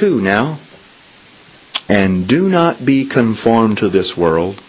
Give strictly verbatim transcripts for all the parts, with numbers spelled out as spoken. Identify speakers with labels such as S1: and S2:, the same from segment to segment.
S1: two now. And do not be conformed to this world,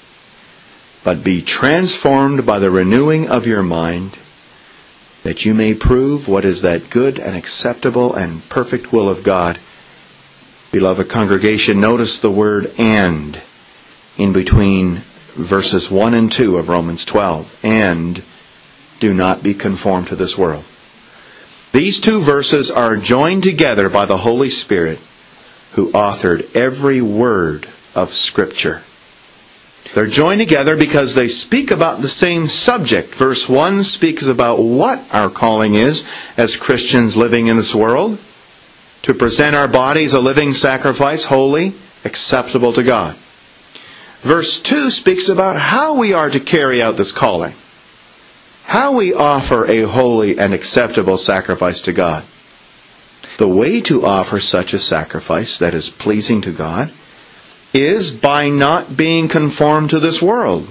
S1: but be transformed by the renewing of your mind, that you may prove what is that good and acceptable and perfect will of God. Beloved congregation, notice the word "and" in between verses one and two of Romans twelve. And do not be conformed to this world. These two verses are joined together by the Holy Spirit, who authored every word of Scripture. They're joined together because they speak about the same subject. Verse one speaks about what our calling is as Christians living in this world: to present our bodies a living sacrifice, holy, acceptable to God. Verse two speaks about how we are to carry out this calling, how we offer a holy and acceptable sacrifice to God. The way to offer such a sacrifice that is pleasing to God is by not being conformed to this world,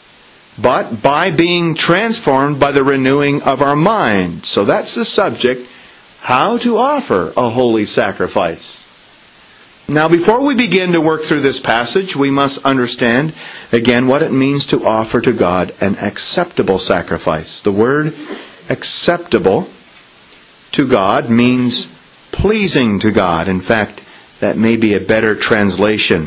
S1: but by being transformed by the renewing of our mind. So that's the subject, how to offer a holy sacrifice. Now, before we begin to work through this passage, we must understand again what it means to offer to God an acceptable sacrifice. The word acceptable to God means pleasing to God. In fact, that may be a better translation.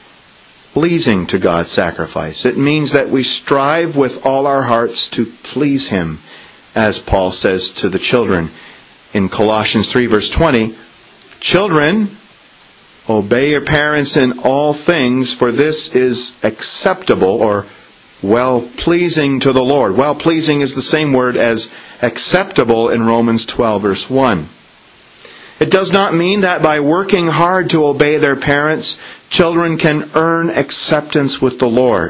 S1: Pleasing to God's sacrifice. It means that we strive with all our hearts to please Him, as Paul says to the children in Colossians three verse twenty, "Children, obey your parents in all things, for this is acceptable," or well-pleasing to the Lord. Well-pleasing is the same word as acceptable in Romans twelve verse one. It does not mean that by working hard to obey their parents, children can earn acceptance with the Lord.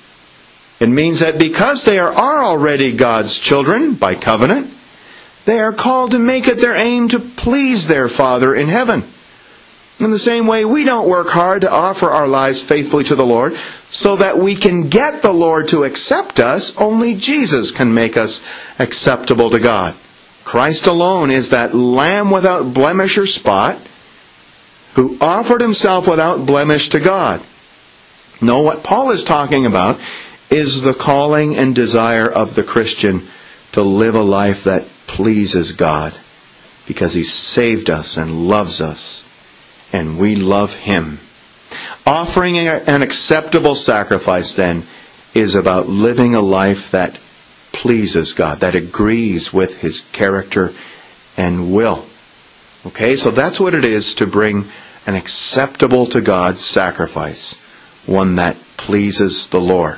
S1: It means that because they are already God's children by covenant, they are called to make it their aim to please their Father in heaven. In the same way, we don't work hard to offer our lives faithfully to the Lord so that we can get the Lord to accept us. Only Jesus can make us acceptable to God. Christ alone is that Lamb without blemish or spot who offered Himself without blemish to God. No, what Paul is talking about is the calling and desire of the Christian to live a life that pleases God, because He saved us and loves us, and we love Him. Offering an acceptable sacrifice, then, is about living a life that pleases God, that agrees with His character and will. Okay, so that's what it is to bring an acceptable to God sacrifice, one that pleases the Lord.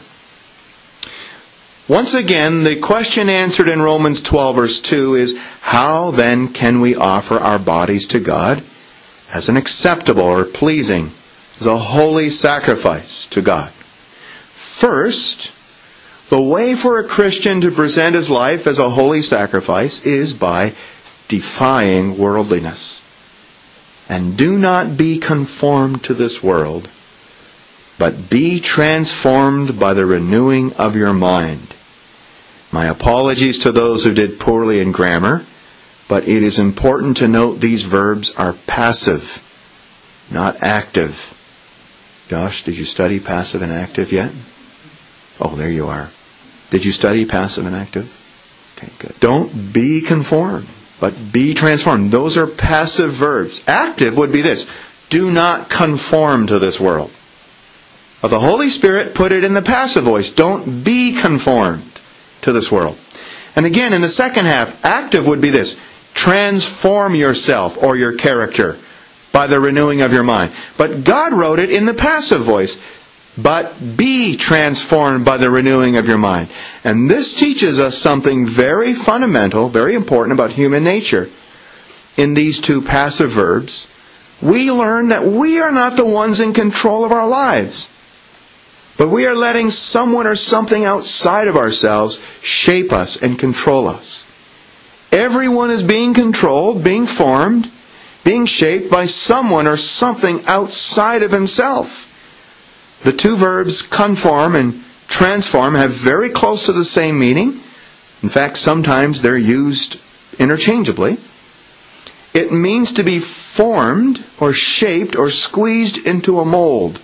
S1: Once again, the question answered in Romans twelve verse two is, how then can we offer our bodies to God as an acceptable or pleasing, as a holy sacrifice to God? First, the way for a Christian to present his life as a holy sacrifice is by defying worldliness. And do not be conformed to this world, but be transformed by the renewing of your mind. My apologies to those who did poorly in grammar, but it is important to note these verbs are passive, not active. Josh, did you study passive and active yet? Oh, there you are. Did you study passive and active? Okay, good. Don't be conformed, but be transformed. Those are passive verbs. Active would be this: do not conform to this world. But the Holy Spirit put it in the passive voice. Don't be conformed to this world. And again, in the second half, active would be this: transform yourself or your character by the renewing of your mind. But God wrote it in the passive voice. But be transformed by the renewing of your mind. And this teaches us something very fundamental, very important about human nature. In these two passive verbs, we learn that we are not the ones in control of our lives, but we are letting someone or something outside of ourselves shape us and control us. Everyone is being controlled, being formed, being shaped by someone or something outside of himself. The two verbs conform and transform have very close to the same meaning. In fact, sometimes they're used interchangeably. It means to be formed or shaped or squeezed into a mold.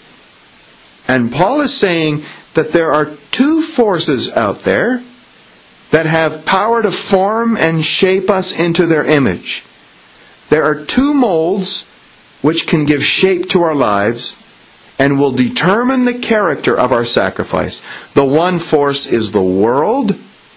S1: And Paul is saying that there are two forces out there that have power to form and shape us into their image. There are two molds which can give shape to our lives and will determine the character of our sacrifice. The one force is the world,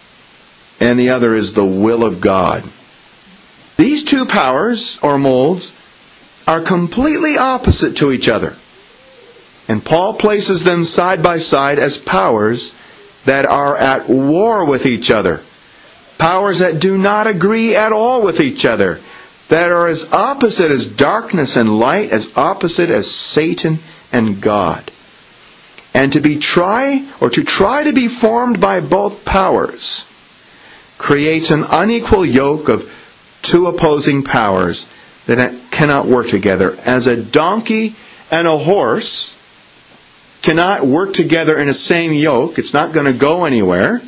S1: and the other is the will of God. These two powers, or molds, are completely opposite to each other. And Paul places them side by side as powers that are at war with each other. Powers that do not agree at all with each other. That are as opposite as darkness and light, as opposite as Satan and God. And to be try, or to try to be formed by both powers creates an unequal yoke of two opposing powers that cannot work together. As a donkey and a horse cannot work together in the same yoke, it's not going to go anywhere,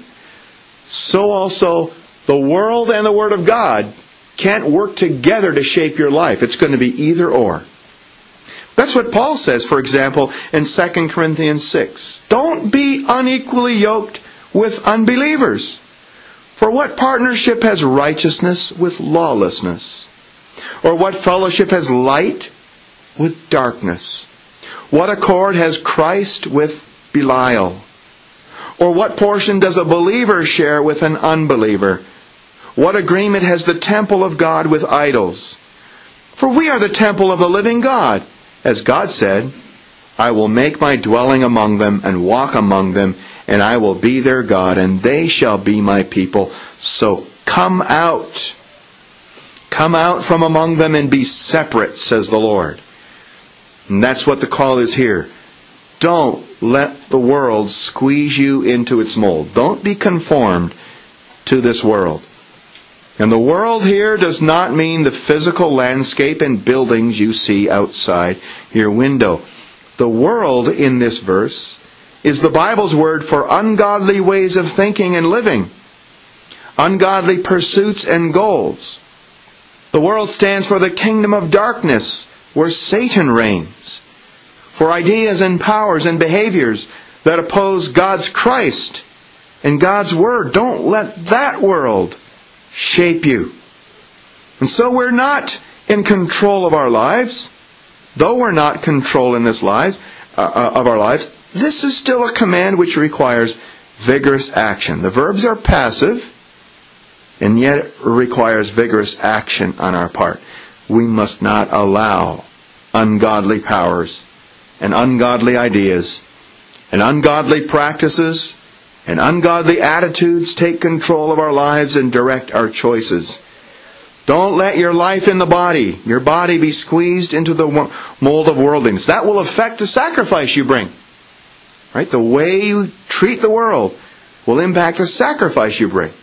S1: so also the world and the Word of God can't work together to shape your life. It's going to be either or. That's what Paul says, for example, in Second Corinthians six. Don't be unequally yoked with unbelievers. For what partnership has righteousness with lawlessness? Or what fellowship has light with darkness? What accord has Christ with Belial? Or what portion does a believer share with an unbeliever? What agreement has the temple of God with idols? For we are the temple of the living God. As God said, I will make my dwelling among them and walk among them, and I will be their God, and they shall be my people. So come out. Come out from among them and be separate, says the Lord. And that's what the call is here. Don't let the world squeeze you into its mold. Don't be conformed to this world. And the world here does not mean the physical landscape and buildings you see outside your window. The world in this verse is the Bible's word for ungodly ways of thinking and living. Ungodly pursuits and goals. The world stands for the kingdom of darkness, where Satan reigns. For ideas and powers and behaviors that oppose God's Christ and God's Word. Don't let that world shape you. And so we're not in control of our lives. Though we're not controlling this lives, uh, of our lives, this is still a command which requires vigorous action. The verbs are passive, and yet it requires vigorous action on our part. We must not allow ungodly powers and ungodly ideas and ungodly practices and ungodly attitudes take control of our lives and direct our choices. Don't let your life in the body, your body, be squeezed into the mold of worldliness. That will affect the sacrifice you bring. Right? The way you treat the world will impact the sacrifice you bring.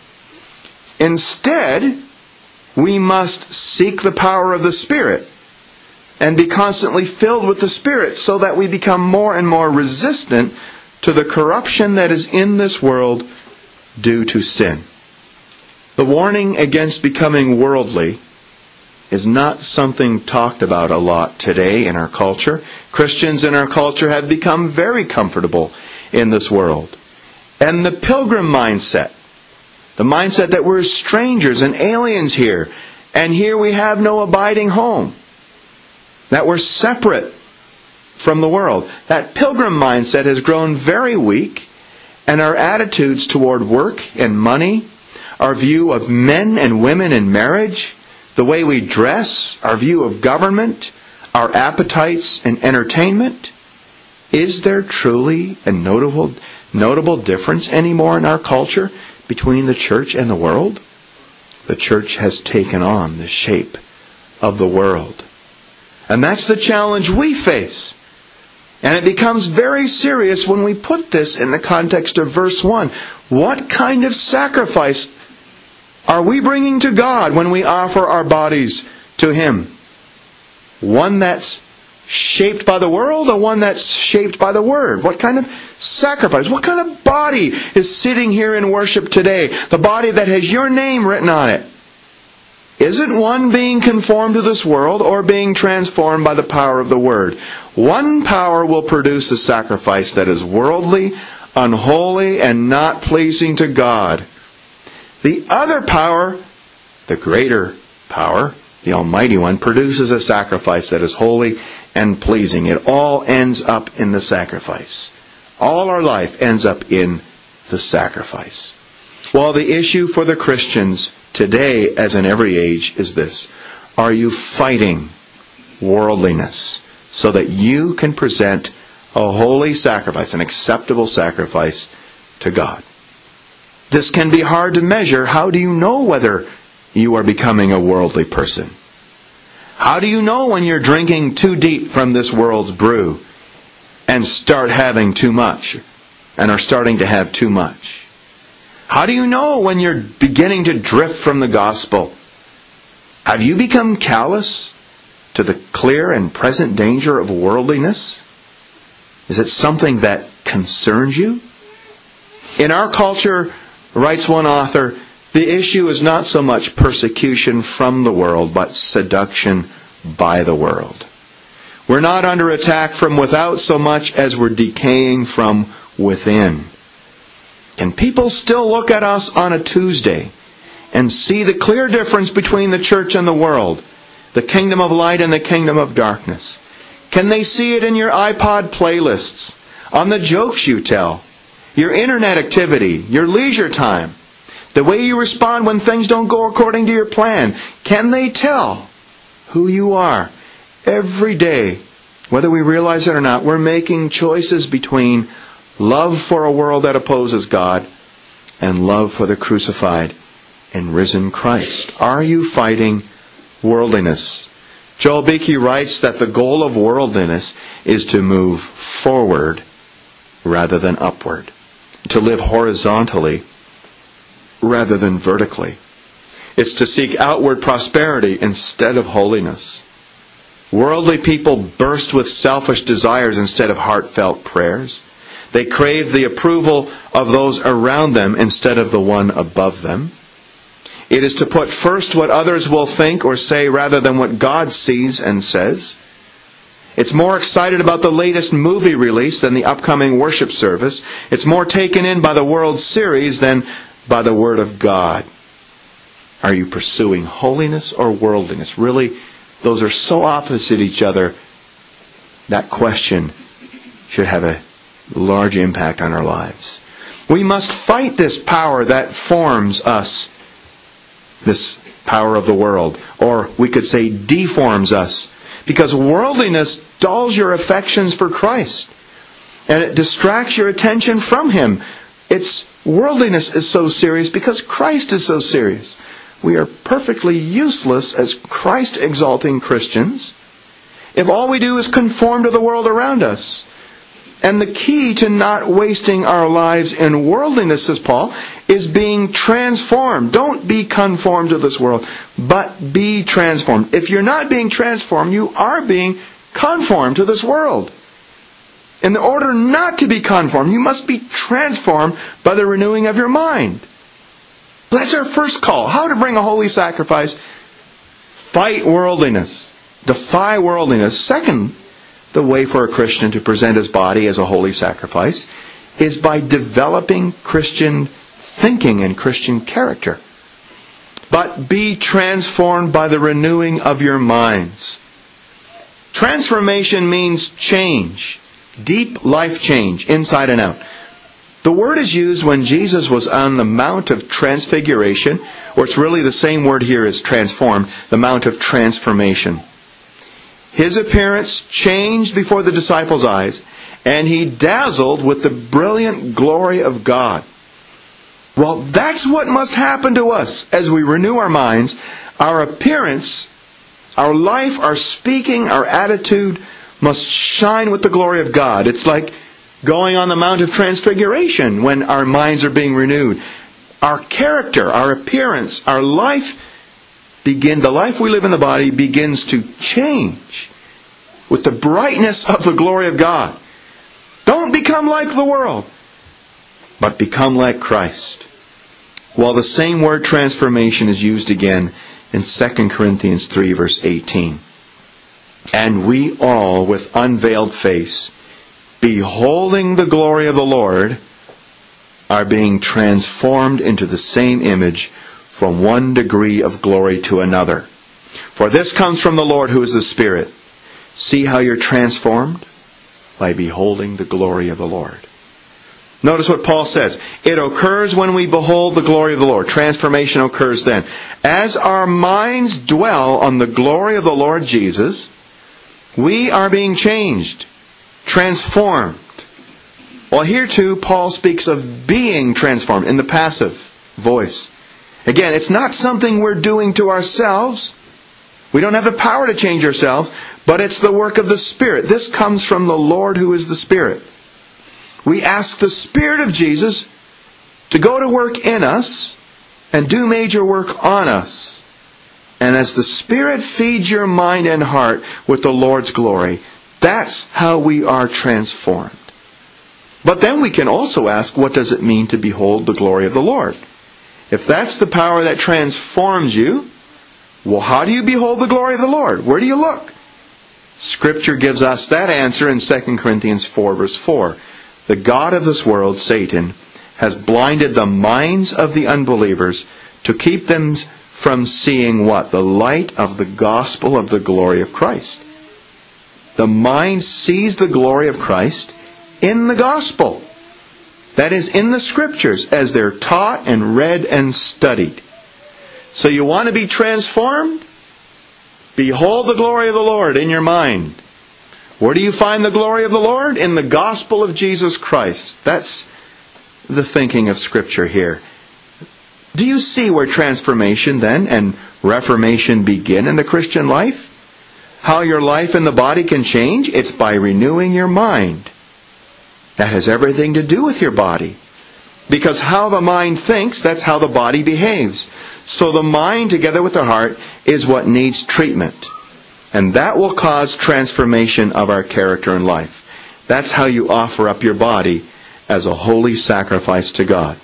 S1: Instead, we must seek the power of the Spirit and be constantly filled with the Spirit so that we become more and more resistant to the corruption that is in this world due to sin. The warning against becoming worldly is not something talked about a lot today in our culture. Christians in our culture have become very comfortable in this world. And the pilgrim mindset, the mindset that we're strangers and aliens here, and here we have no abiding home, that we're separate from the world. That pilgrim mindset has grown very weak, and our attitudes toward work and money, our view of men and women in marriage, the way we dress, our view of government, our appetites and entertainment. Is there truly a notable, notable difference anymore in our culture between the church and the world? The church has taken on the shape of the world. And that's the challenge we face. And it becomes very serious when we put this in the context of verse one. What kind of sacrifice are we bringing to God when we offer our bodies to Him? One that's shaped by the world or one that's shaped by the Word? What kind of sacrifice? What kind of body is sitting here in worship today? The body that has your name written on it. isn't one being conformed to this world or being transformed by the power of the Word. One power will produce a sacrifice that is worldly, unholy, and not pleasing to God. The other power, the greater power, the Almighty One, produces a sacrifice that is holy and pleasing. It all ends up in the sacrifice. All our life ends up in the sacrifice. Well, the issue for the Christians today, as in every age, is this. Are you fighting worldliness so that you can present a holy sacrifice, an acceptable sacrifice to God? This can be hard to measure. How do you know whether you are becoming a worldly person? How do you know when you're drinking too deep from this world's brew and start having too much and are starting to have too much? How do you know when you're beginning to drift from the gospel? Have you become callous to the clear and present danger of worldliness? Is it something that concerns you? In our culture, writes one author, the issue is not so much persecution from the world, but seduction by the world. We're not under attack from without so much as we're decaying from within. Can people still look at us on a Tuesday and see the clear difference between the church and the world, the kingdom of light and the kingdom of darkness? Can they see it in your iPod playlists, on the jokes you tell, your internet activity, your leisure time, the way you respond when things don't go according to your plan? Can they tell who you are? Every day, whether we realize it or not, we're making choices between love for a world that opposes God and love for the crucified and risen Christ. Are you fighting worldliness? Joel Beeke writes that the goal of worldliness is to move forward rather than upward, to live horizontally rather than vertically. It's to seek outward prosperity instead of holiness. Worldly people burst with selfish desires instead of heartfelt prayers. They crave the approval of those around them instead of the one above them. It is to put first what others will think or say rather than what God sees and says. It's more excited about the latest movie release than the upcoming worship service. It's more taken in by the World Series than by the Word of God. Are you pursuing holiness or worldliness? Really, those are so opposite each other. That question should have a large impact on our lives. We must fight this power that forms us, this power of the world, or we could say deforms us, because worldliness dulls your affections for Christ and it distracts your attention from Him. Its worldliness is so serious because Christ is so serious. We are perfectly useless as Christ-exalting Christians if all we do is conform to the world around us. And the key to not wasting our lives in worldliness, says Paul, is being transformed. Don't be conformed to this world, but be transformed. If you're not being transformed, you are being conformed to this world. In order not to be conformed, you must be transformed by the renewing of your mind. That's our first call. How to bring a holy sacrifice. Fight worldliness. Defy worldliness. Second, the way for a Christian to present his body as a holy sacrifice is by developing Christian thinking and Christian character. But be transformed by the renewing of your minds. Transformation means change. Deep life change, inside and out. The word is used when Jesus was on the Mount of Transfiguration, or it's really the same word here as transformed, the Mount of Transformation. His appearance changed before the disciples' eyes, and he dazzled with the brilliant glory of God. Well, that's what must happen to us as we renew our minds. Our appearance, our life, our speaking, our attitude must shine with the glory of God. It's like going on the Mount of Transfiguration when our minds are being renewed. Our character, our appearance, our life begin, the life we live in the body begins to change with the brightness of the glory of God. Don't become like the world, but become like Christ. While the same word transformation is used again in Second Corinthians three, verse eighteen. And we all, with unveiled face, beholding the glory of the Lord, are being transformed into the same image from one degree of glory to another. For this comes from the Lord, who is the Spirit. See how you're transformed? By beholding the glory of the Lord. Notice what Paul says. It occurs when we behold the glory of the Lord. Transformation occurs then. As our minds dwell on the glory of the Lord Jesus, we are being changed, transformed. Well, here too, Paul speaks of being transformed in the passive voice. Again, it's not something we're doing to ourselves. We don't have the power to change ourselves, but it's the work of the Spirit. This comes from the Lord, who is the Spirit. We ask the Spirit of Jesus to go to work in us and do major work on us. And as the Spirit feeds your mind and heart with the Lord's glory, that's how we are transformed. But then we can also ask, what does it mean to behold the glory of the Lord? If that's the power that transforms you, well, how do you behold the glory of the Lord? Where do you look? Scripture gives us that answer in Second Corinthians four, verse four. The God of this world, Satan, has blinded the minds of the unbelievers to keep them from seeing what? The light of the gospel of the glory of Christ. The mind sees the glory of Christ in the gospel. That is, in the Scriptures, as they're taught and read and studied. So you want to be transformed? Behold the glory of the Lord in your mind. Where do you find the glory of the Lord? In the gospel of Jesus Christ. That's the thinking of Scripture here. Do you see where transformation then and reformation begin in the Christian life? How your life in the body can change? It's by renewing your mind. That has everything to do with your body. Because how the mind thinks, that's how the body behaves. So the mind, together with the heart, is what needs treatment. And that will cause transformation of our character and life. That's how you offer up your body as a holy sacrifice to God.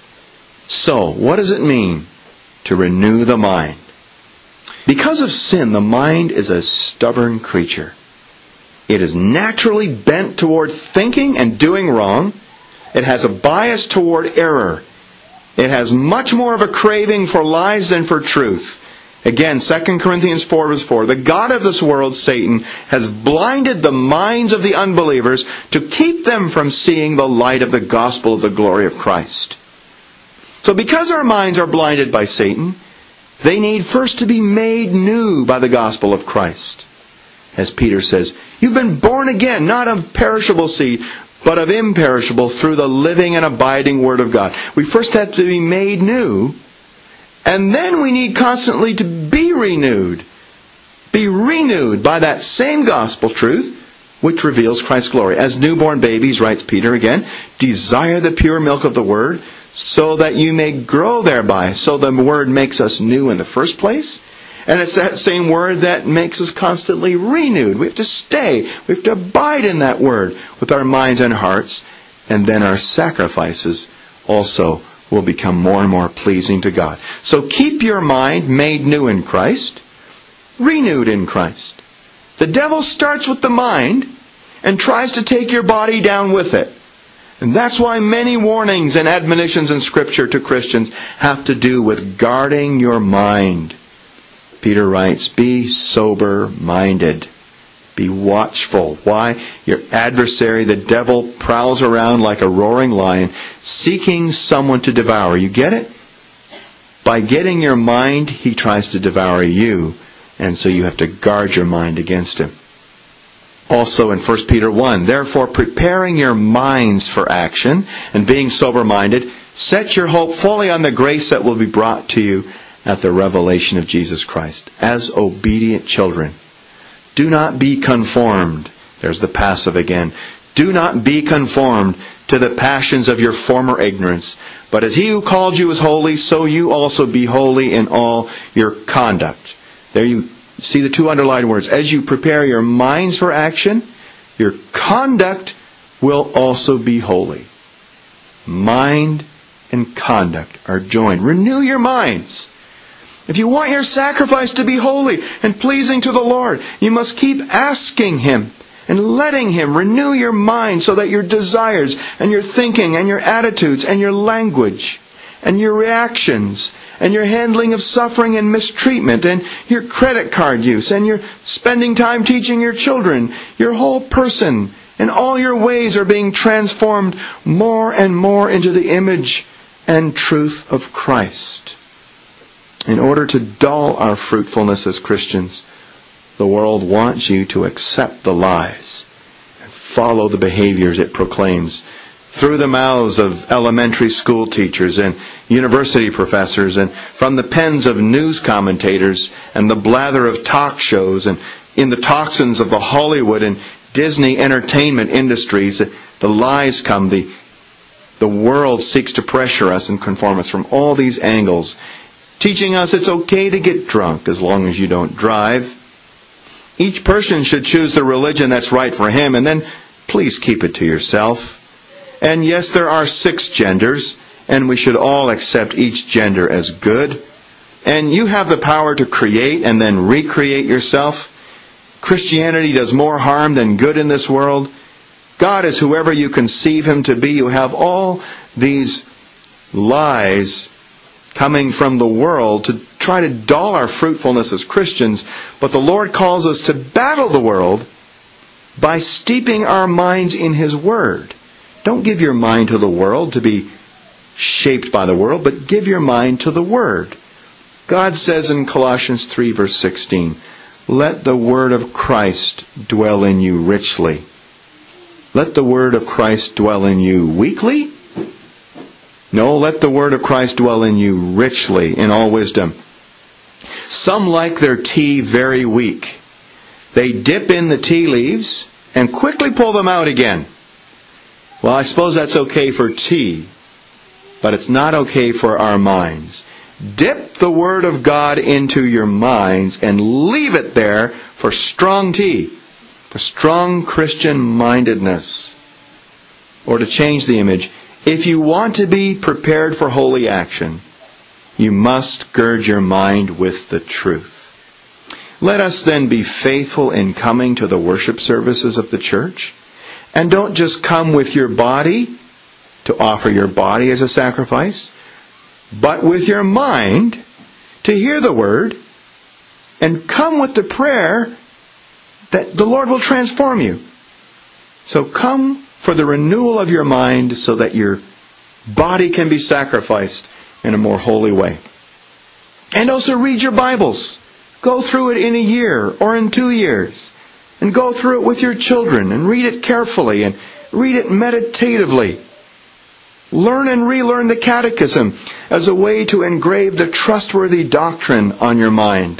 S1: So, what does it mean to renew the mind? Because of sin, the mind is a stubborn creature. It is naturally bent toward thinking and doing wrong. It has a bias toward error. It has much more of a craving for lies than for truth. Again, Second Corinthians four, verse four, the God of this world, Satan, has blinded the minds of the unbelievers to keep them from seeing the light of the gospel of the glory of Christ. So because our minds are blinded by Satan, they need first to be made new by the gospel of Christ. As Peter says, you've been born again, not of perishable seed, but of imperishable, through the living and abiding Word of God. We first have to be made new, and then we need constantly to be renewed. Be renewed by that same gospel truth, which reveals Christ's glory. As newborn babies, writes Peter again, desire the pure milk of the Word, so that you may grow thereby. So the Word makes us new in the first place. And it's that same Word that makes us constantly renewed. We have to stay. We have to abide in that Word with our minds and hearts. And then our sacrifices also will become more and more pleasing to God. So keep your mind made new in Christ, renewed in Christ. The devil starts with the mind and tries to take your body down with it. And that's why many warnings and admonitions in Scripture to Christians have to do with guarding your mind. Peter writes, be sober-minded. Be watchful. Why? Your adversary, the devil, prowls around like a roaring lion, seeking someone to devour. You get it? By getting your mind, he tries to devour you. And so you have to guard your mind against him. Also in First Peter one, therefore preparing your minds for action and being sober-minded, set your hope fully on the grace that will be brought to you at the revelation of Jesus Christ. As obedient children, do not be conformed. There's the passive again. Do not be conformed to the passions of your former ignorance. But as he who called you is holy, so you also be holy in all your conduct. There you see the two underlined words. As you prepare your minds for action, your conduct will also be holy. Mind and conduct are joined. Renew your minds. If you want your sacrifice to be holy and pleasing to the Lord, you must keep asking Him and letting Him renew your mind so that your desires and your thinking and your attitudes and your language and your reactions and your handling of suffering and mistreatment and your credit card use and your spending time teaching your children, your whole person and all your ways are being transformed more and more into the image and truth of Christ. In order to dull our fruitfulness as Christians, the world wants you to accept the lies and follow the behaviors it proclaims through the mouths of elementary school teachers and university professors and from the pens of news commentators and the blather of talk shows and in the toxins of the Hollywood and Disney entertainment industries. The lies come. The, the world seeks to pressure us and conform us from all these angles, teaching us it's okay to get drunk as long as you don't drive. Each person should choose the religion that's right for him, and then please keep it to yourself. And yes, there are six genders, and we should all accept each gender as good. And you have the power to create and then recreate yourself. Christianity does more harm than good in this world. God is whoever you conceive Him to be. You have all these lies coming from the world to try to dull our fruitfulness as Christians. But the Lord calls us to battle the world by steeping our minds in His Word. Don't give your mind to the world to be shaped by the world, but give your mind to the Word. God says in Colossians three verse sixteen, let the Word of Christ dwell in you richly. Let the Word of Christ dwell in you weakly? No, let the Word of Christ dwell in you richly in all wisdom. Some like their tea very weak. They dip in the tea leaves and quickly pull them out again. Well, I suppose that's okay for tea, but it's not okay for our minds. Dip the Word of God into your minds and leave it there for strong tea, for strong Christian mindedness. Or to change the image, if you want to be prepared for holy action, you must gird your mind with the truth. Let us then be faithful in coming to the worship services of the church. And don't just come with your body to offer your body as a sacrifice, but with your mind to hear the Word and come with the prayer that the Lord will transform you. So come for the renewal of your mind so that your body can be sacrificed in a more holy way. And also read your Bibles. Go through it in a year or in two years. And go through it with your children and read it carefully and read it meditatively. Learn and relearn the Catechism as a way to engrave the trustworthy doctrine on your mind.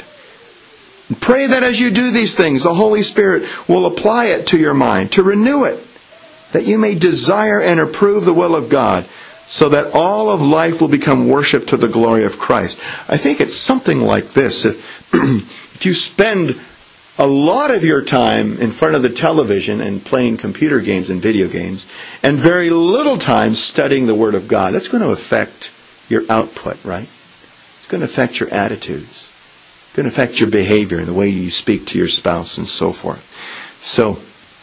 S1: Pray that as you do these things, the Holy Spirit will apply it to your mind, to renew it, that you may desire and approve the will of God, so that all of life will become worship to the glory of Christ. I think it's something like this. If, if you spend a lot of your time in front of the television and playing computer games and video games, and very little time studying the Word of God, that's going to affect your output, right? It's going to affect your attitudes. It's going to affect your behavior and the way you speak to your spouse and so forth. So,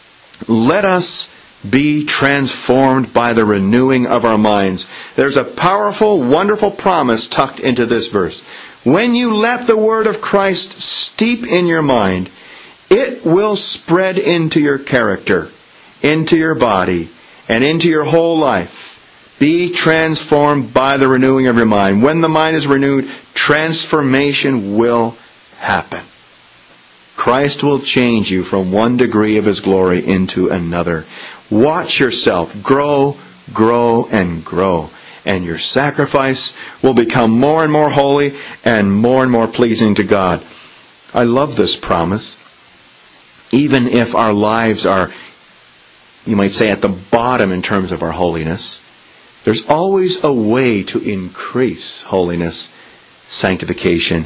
S1: let us be transformed by the renewing of our minds. There's a powerful, wonderful promise tucked into this verse. When you let the Word of Christ steep in your mind, it will spread into your character, into your body, and into your whole life. Be transformed by the renewing of your mind. When the mind is renewed, transformation will happen. Christ will change you from one degree of His glory into another. Watch yourself grow, grow, and grow. And your sacrifice will become more and more holy and more and more pleasing to God. I love this promise. Even if our lives are, you might say, at the bottom in terms of our holiness, there's always a way to increase holiness, sanctification,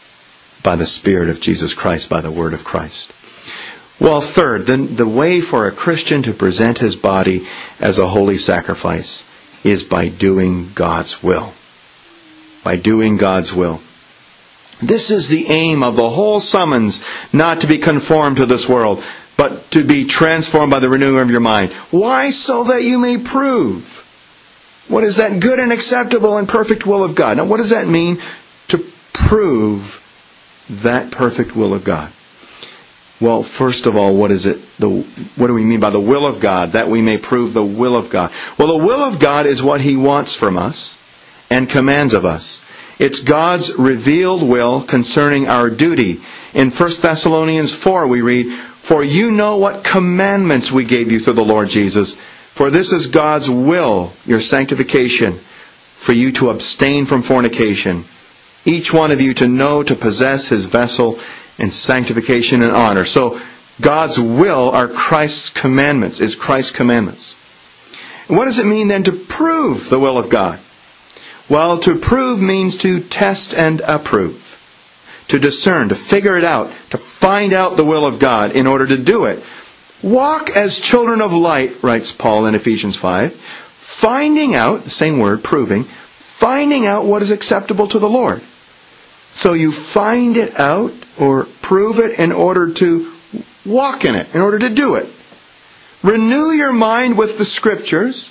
S1: by the Spirit of Jesus Christ, by the Word of Christ. Well, third, the, the way for a Christian to present his body as a holy sacrifice is by doing God's will. By doing God's will. This is the aim of the whole summons, not to be conformed to this world, but to be transformed by the renewing of your mind. Why? So that you may prove what is that good and acceptable and perfect will of God. Now, what does that mean, to prove that perfect will of God? Well, first of all, what is it? The, what do we mean by the will of God? That we may prove the will of God. Well, the will of God is what He wants from us and commands of us. It's God's revealed will concerning our duty. In First Thessalonians four we read, "For you know what commandments we gave you through the Lord Jesus. For this is God's will, your sanctification, for you to abstain from fornication. Each one of you to know to possess his vessel in sanctification and honor." So God's will are Christ's commandments, is Christ's commandments. And what does it mean then to prove the will of God? Well, to prove means to test and approve, to discern, to figure it out, to find out the will of God in order to do it. Walk as children of light, writes Paul in Ephesians five, finding out, the same word, proving, finding out what is acceptable to the Lord. So you find it out or prove it in order to walk in it, in order to do it. Renew your mind with the Scriptures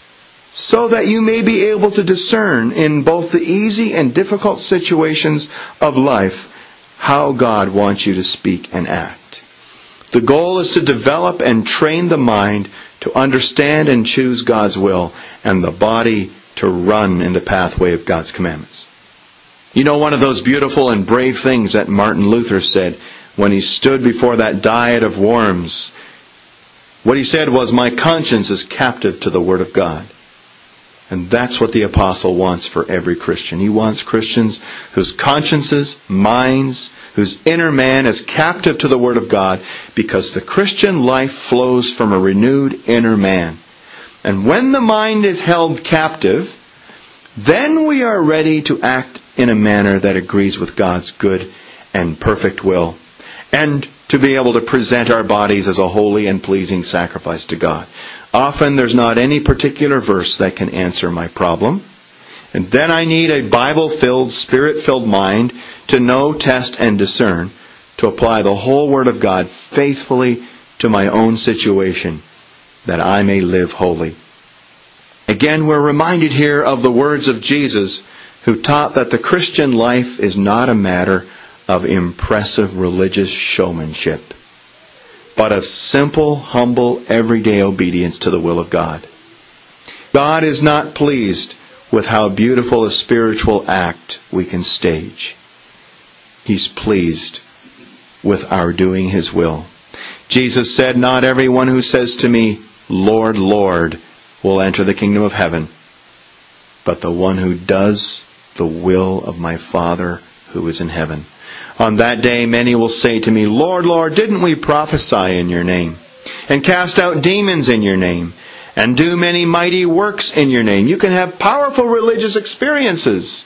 S1: so that you may be able to discern in both the easy and difficult situations of life how God wants you to speak and act. The goal is to develop and train the mind to understand and choose God's will, and the body to run in the pathway of God's commandments. You know, one of those beautiful and brave things that Martin Luther said when he stood before that diet of worms, what he said was, "My conscience is captive to the Word of God." And that's what the apostle wants for every Christian. He wants Christians whose consciences, minds, whose inner man is captive to the Word of God, because the Christian life flows from a renewed inner man. And when the mind is held captive, then we are ready to act in a manner that agrees with God's good and perfect will, and to be able to present our bodies as a holy and pleasing sacrifice to God. Often there's not any particular verse that can answer my problem. And then I need a Bible-filled, Spirit-filled mind to know, test, and discern, to apply the whole Word of God faithfully to my own situation, that I may live holy. Again, we're reminded here of the words of Jesus, who taught that the Christian life is not a matter of impressive religious showmanship, but of simple, humble, everyday obedience to the will of God. God is not pleased with how beautiful a spiritual act we can stage. He's pleased with our doing His will. Jesus said, "Not everyone who says to me, 'Lord, Lord,' will enter the kingdom of heaven, but the one who does the will of my Father who is in heaven. On that day many will say to me, 'Lord, Lord, didn't we prophesy in your name, and cast out demons in your name, and do many mighty works in your name?'" You can have powerful religious experiences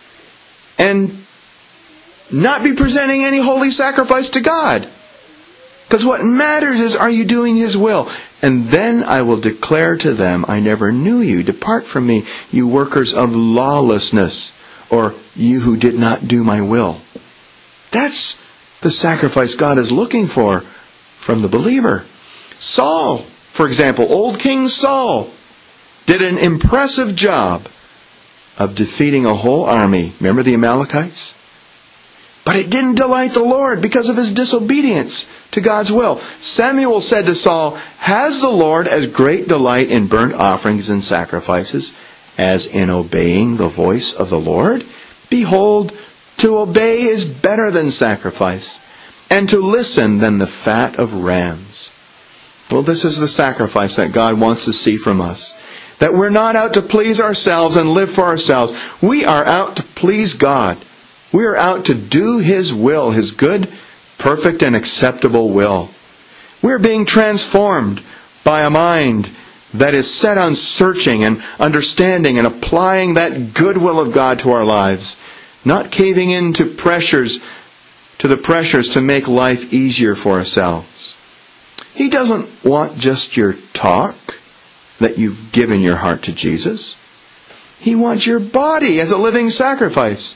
S1: and not be presenting any holy sacrifice to God. Because what matters is, are you doing His will? "And then I will declare to them, 'I never knew you. Depart from me, you workers of lawlessness,' or 'you who did not do my will.'" That's the sacrifice God is looking for from the believer. Saul, for example, old King Saul, did an impressive job of defeating a whole army. Remember the Amalekites? But it didn't delight the Lord because of his disobedience to God's will. Samuel said to Saul, "Has the Lord as great delight in burnt offerings and sacrifices as in obeying the voice of the Lord? Behold, to obey is better than sacrifice, and to listen than the fat of rams." Well, this is the sacrifice that God wants to see from us. That we're not out to please ourselves and live for ourselves. We are out to please God. We are out to do His will, His good, perfect, and acceptable will. We're being transformed by a mind that is set on searching and understanding and applying that good will of God to our lives. Not caving into pressures, to the pressures to make life easier for ourselves. He doesn't want just your talk, that you've given your heart to Jesus. He wants your body as a living sacrifice,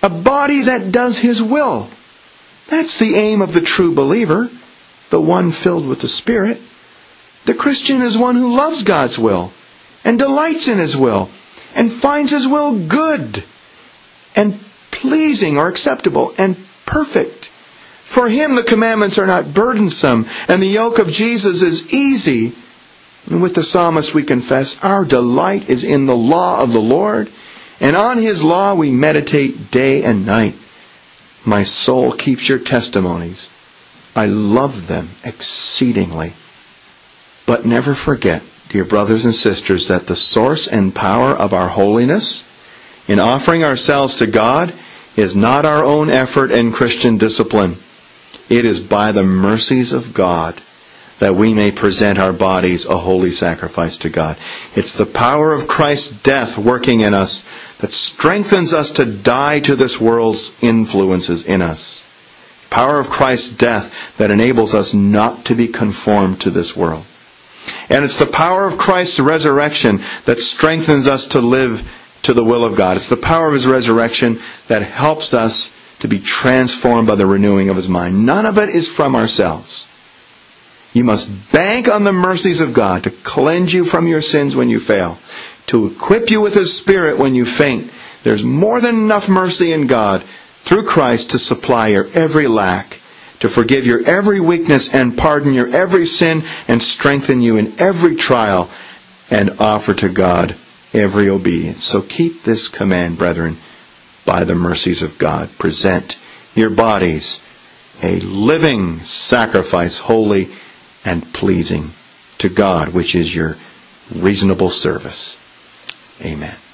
S1: A body that does His will. That's the aim of the true believer, the one filled with the Spirit. The Christian is one who loves God's will and delights in His will and finds His will good and pleasing or acceptable and perfect. For him the commandments are not burdensome and the yoke of Jesus is easy. And with the psalmist we confess, our delight is in the law of the Lord, and on His law we meditate day and night. My soul keeps your testimonies. I love them exceedingly. But never forget, dear brothers and sisters, that the source and power of our holiness in offering ourselves to God is not our own effort and Christian discipline. It is by the mercies of God that we may present our bodies a holy sacrifice to God. It's the power of Christ's death working in us that strengthens us to die to this world's influences in us. Power of Christ's death that enables us not to be conformed to this world. And it's the power of Christ's resurrection that strengthens us to live to the will of God. It's the power of His resurrection that helps us to be transformed by the renewing of His mind. None of it is from ourselves. You must bank on the mercies of God to cleanse you from your sins when you fail, to equip you with His Spirit when you faint. There's more than enough mercy in God through Christ to supply your every lack, to forgive your every weakness and pardon your every sin and strengthen you in every trial and offer to God every obedience. So keep this command, brethren, by the mercies of God. Present your bodies a living sacrifice, holy and pleasing to God, which is your reasonable service. Amen.